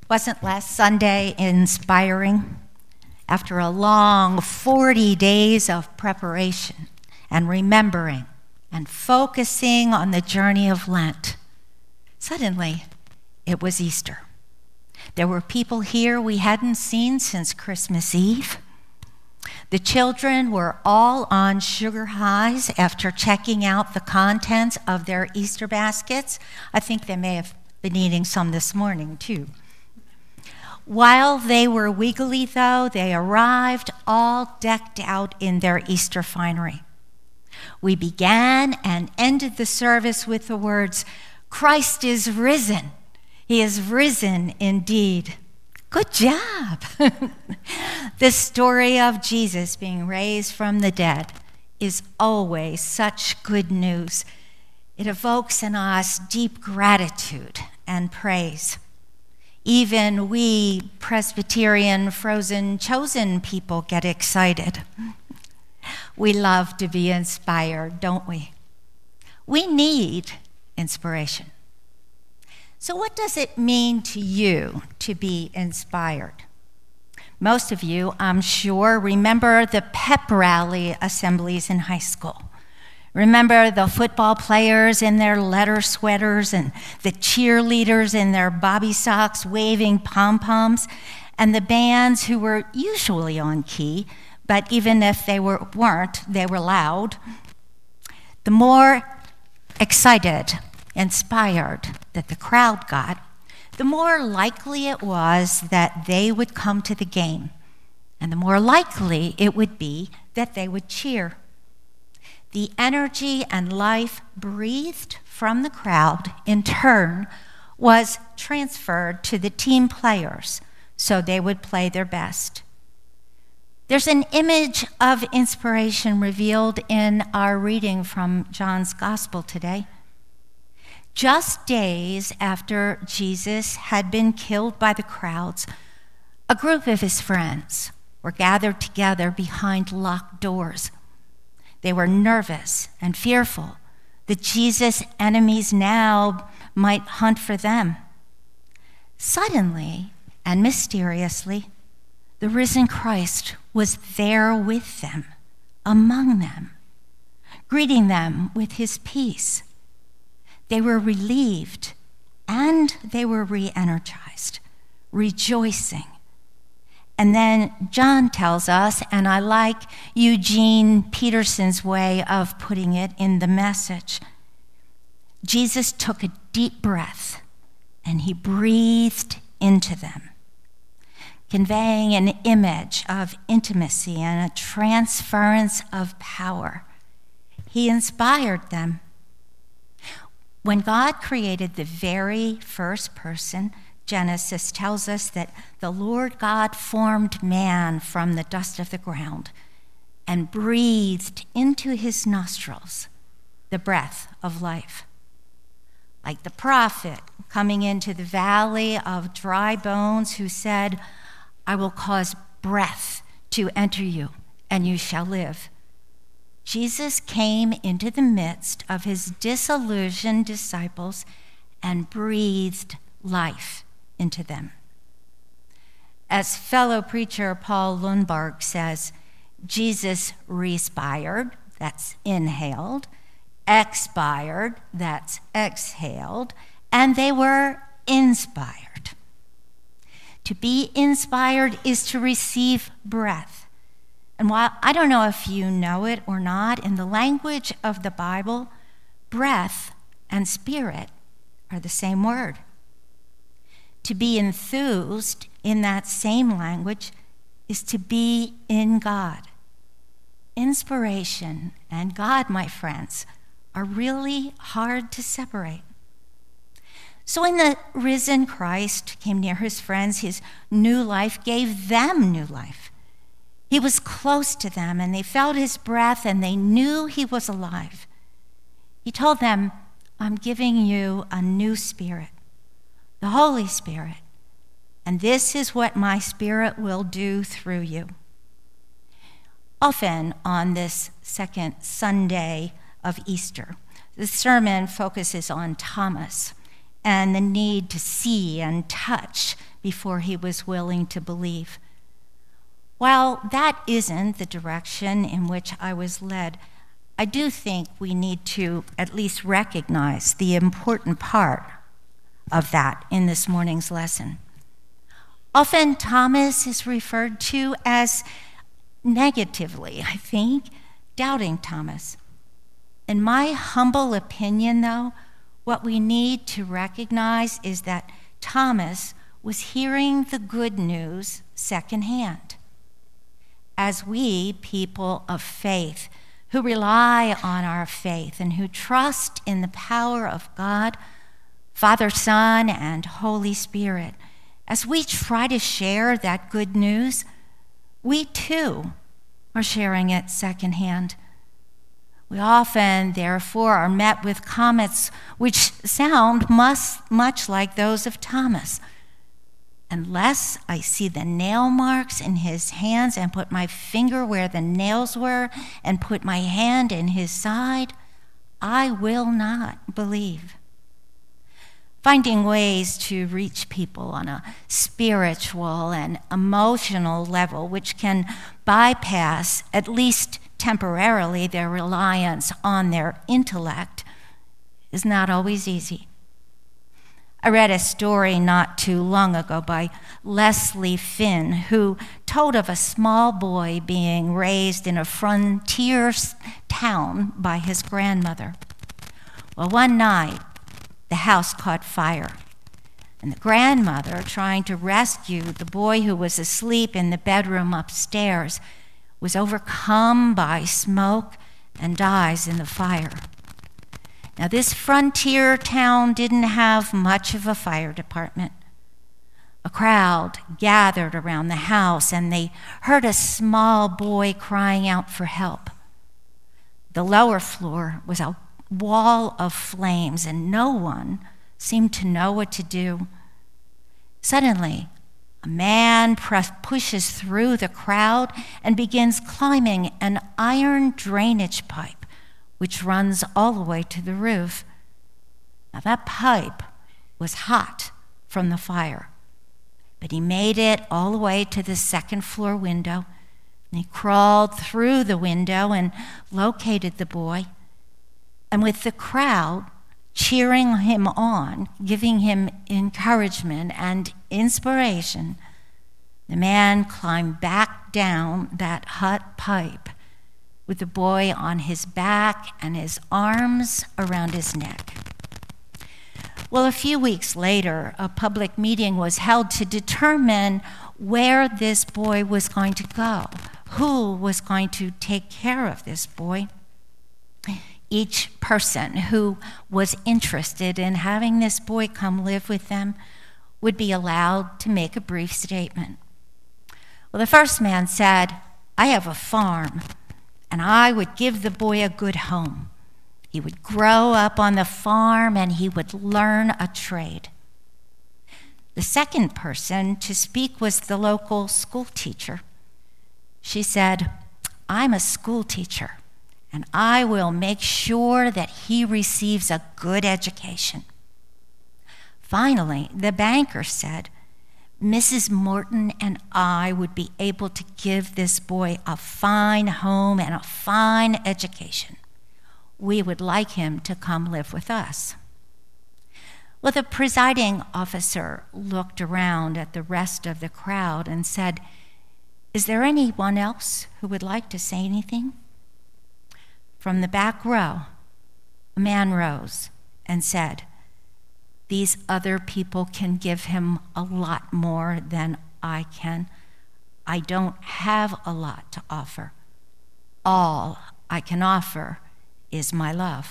Wasn't last Sunday inspiring? After a long 40 days of preparation and remembering and focusing on the journey of Lent, suddenly it was Easter. There were people here we hadn't seen since Christmas Eve. The children were all on sugar highs after checking out the contents of their Easter baskets. I think they may have been eating some this morning, too. While they were wiggly, though, they arrived all decked out in their Easter finery. We began and ended the service with the words, "Christ is risen. He is risen indeed." Good job. The story of Jesus being raised from the dead is always such good news. It evokes in us deep gratitude and praise. Even we Presbyterian frozen chosen people get excited. We love to be inspired, don't we? We need inspiration. So what does it mean to you to be inspired? Most of you, I'm sure, remember the pep rally assemblies in high school. Remember the football players in their leather sweaters and the cheerleaders in their bobby socks waving pom-poms, and the bands who were usually on key, but even if they weren't, they were loud. The more excited, inspired that the crowd got, the more likely it was that they would come to the game, and the more likely it would be that they would cheer. The energy and life breathed from the crowd, in turn, was transferred to the team players so they would play their best. There's an image of inspiration revealed in our reading from John's Gospel today. Just days after Jesus had been killed by the crowds, a group of his friends were gathered together behind locked doors. They were nervous and fearful that Jesus' enemies now might hunt for them. Suddenly and mysteriously, the risen Christ was there with them, among them, greeting them with his peace. They were relieved and they were re-energized, rejoicing. And then John tells us, and I like Eugene Peterson's way of putting it in the message, Jesus took a deep breath and he breathed into them, conveying an image of intimacy and a transference of power. He inspired them. When God created the very first person, Genesis tells us that the Lord God formed man from the dust of the ground and breathed into his nostrils the breath of life. Like the prophet coming into the valley of dry bones who said, "I will cause breath to enter you, and you shall live." Jesus came into the midst of his disillusioned disciples and breathed life into them. As fellow preacher Paul Lundberg says, Jesus respired, that's inhaled, expired, that's exhaled, and they were inspired. To be inspired is to receive breath. And while I don't know if you know it or not, in the language of the Bible, breath and spirit are the same word. To be enthused in that same language is to be in God. Inspiration and God, my friends, are really hard to separate. So when the risen Christ came near his friends, his new life gave them new life. He was close to them, and they felt his breath, and they knew he was alive. He told them, "I'm giving you a new spirit, the Holy Spirit, and this is what my Spirit will do through you." Often on this second Sunday of Easter, the sermon focuses on Thomas and the need to see and touch before he was willing to believe. While that isn't the direction in which I was led, I do think we need to at least recognize the important part of that in this morning's lesson. Often Thomas is referred to as negatively, I think, doubting Thomas. In my humble opinion, though, what we need to recognize is that Thomas was hearing the good news secondhand. As we, people of faith, who rely on our faith and who trust in the power of God, Father, Son, and Holy Spirit, as we try to share that good news, we too are sharing it secondhand. We often, therefore, are met with comments which sound much like those of Thomas. Unless I see the nail marks in his hands and put my finger where the nails were and put my hand in his side, I will not believe. Finding ways to reach people on a spiritual and emotional level which can bypass, at least temporarily, their reliance on their intellect is not always easy. I read a story not too long ago by Leslie Finn, who told of a small boy being raised in a frontier town by his grandmother. Well, one night, the house caught fire, and the grandmother, trying to rescue the boy who was asleep in the bedroom upstairs, was overcome by smoke and dies in the fire. Now, this frontier town didn't have much of a fire department. A crowd gathered around the house, and they heard a small boy crying out for help. The lower floor was a wall of flames, and no one seemed to know what to do. Suddenly, a man pushes through the crowd and begins climbing an iron drainage pipe, which runs all the way to the roof. Now, that pipe was hot from the fire, but he made it all the way to the second floor window, and he crawled through the window and located the boy. And with the crowd cheering him on, giving him encouragement and inspiration, the man climbed back down that hot pipe with the boy on his back and his arms around his neck. Well, a few weeks later, a public meeting was held to determine where this boy was going to go, who was going to take care of this boy. Each person who was interested in having this boy come live with them would be allowed to make a brief statement. Well, the first man said, "I have a farm, and I would give the boy a good home. He would grow up on the farm, and he would learn a trade." The second person to speak was the local school teacher. She said, "I'm a school teacher, and I will make sure that he receives a good education." Finally, the banker said, "Mrs. Morton and I would be able to give this boy a fine home and a fine education. We would like him to come live with us." Well, the presiding officer looked around at the rest of the crowd and said, "Is there anyone else who would like to say anything?" From the back row, a man rose and said, "These other people can give him a lot more than I can. I don't have a lot to offer. All I can offer is my love."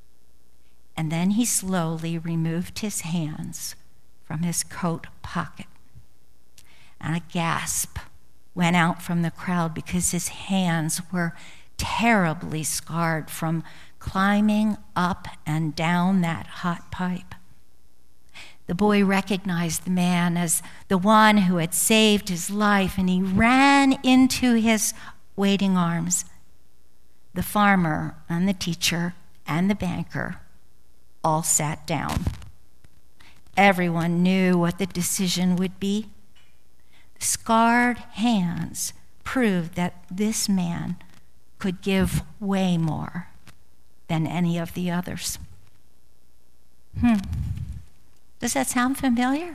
And then he slowly removed his hands from his coat pocket. And a gasp went out from the crowd because his hands were terribly scarred from climbing up and down that hot pipe. The boy recognized the man as the one who had saved his life, and he ran into his waiting arms. The farmer and the teacher and the banker all sat down. everyone knew what the decision would be. The scarred hands proved that this man could give way more than any of the others. Does that sound familiar?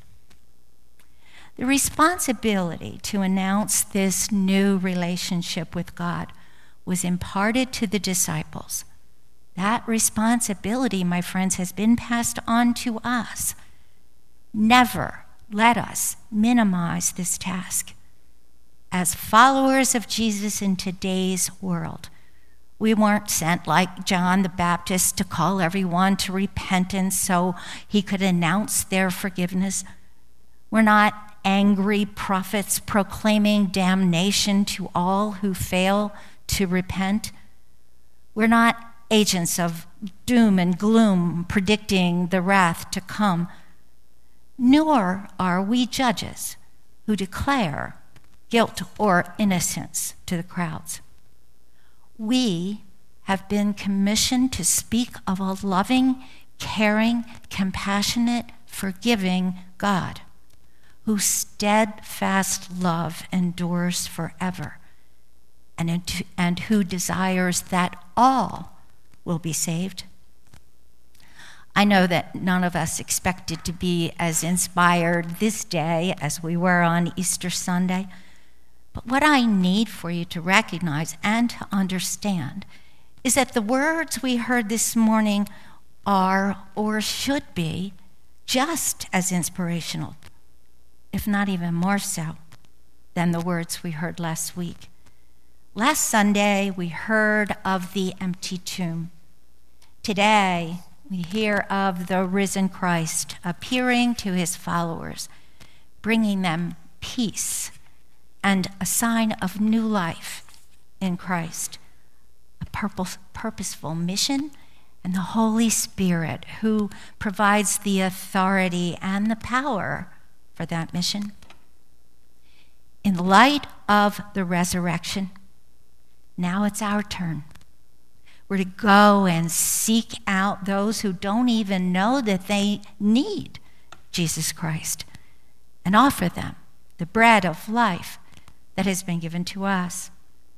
The responsibility to announce this new relationship with God was imparted to the disciples. That responsibility, my friends, has been passed on to us. Never let us minimize this task. As followers of Jesus in today's world, we weren't sent like John the Baptist to call everyone to repentance so he could announce their forgiveness. We're not angry prophets proclaiming damnation to all who fail to repent. We're not agents of doom and gloom predicting the wrath to come. Nor are we judges who declare guilt or innocence to the crowds. We have been commissioned to speak of a loving, caring, compassionate, forgiving God whose steadfast love endures forever and who desires that all will be saved. I know that none of us expected to be as inspired this day as we were on Easter Sunday. But what I need for you to recognize and to understand is that the words we heard this morning are, or should be, just as inspirational, if not even more so, than the words we heard last week. Last Sunday, we heard of the empty tomb. Today, we hear of the risen Christ appearing to his followers, bringing them peace and a sign of new life in Christ, a purposeful mission, and the Holy Spirit who provides the authority and the power for that mission. In light of the resurrection, now it's our turn. We're to go and seek out those who don't even know that they need Jesus Christ and offer them the bread of life that has been given to us.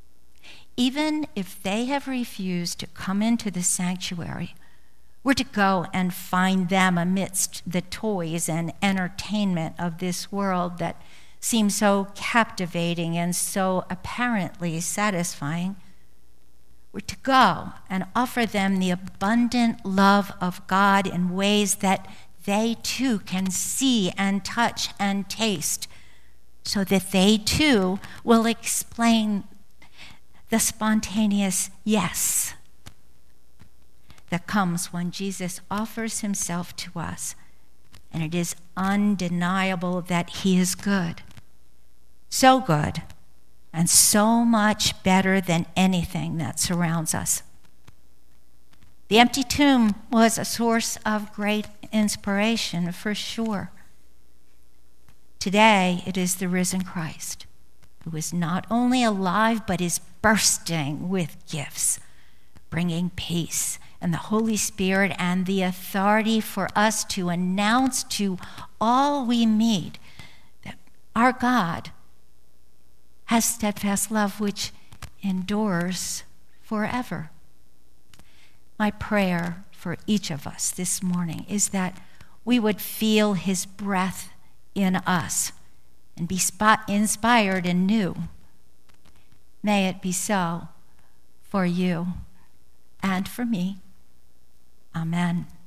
Even if they have refused to come into the sanctuary, we're to go and find them amidst the toys and entertainment of this world that seem so captivating and so apparently satisfying. We're to go and offer them the abundant love of God in ways that they too can see and touch and taste, so that they too will explain the spontaneous yes that comes when Jesus offers himself to us. And it is undeniable that he is good. So good, and so much better than anything that surrounds us. The empty tomb was a source of great inspiration, for sure. Today, it is the risen Christ, who is not only alive, but is bursting with gifts, bringing peace and the Holy Spirit and the authority for us to announce to all we meet that our God has steadfast love which endures forever. My prayer for each of us this morning is that we would feel his breath in us and be inspired anew. May it be so for you and for me. Amen.